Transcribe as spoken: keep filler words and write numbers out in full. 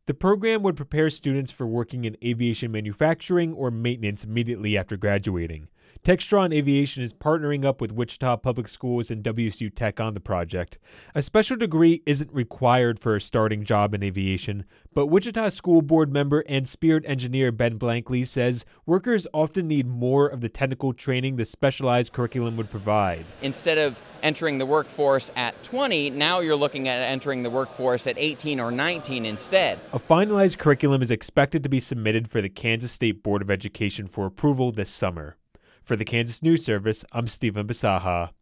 The program would prepare students for working in aviation manufacturing or maintenance immediately after graduating. Textron Aviation is partnering up with Wichita Public Schools and W S U Tech on the project. A special degree isn't required for a starting job in aviation, but Wichita School Board member and Spirit engineer Ben Blankley says workers often need more of the technical training the specialized curriculum would provide. Instead of entering the workforce at twenty, now you're looking at entering the workforce at eighteen or nineteen instead. A finalized curriculum is expected to be submitted for the Kansas State Board of Education for approval this summer. For the Kansas News Service, I'm Stephen Basaha.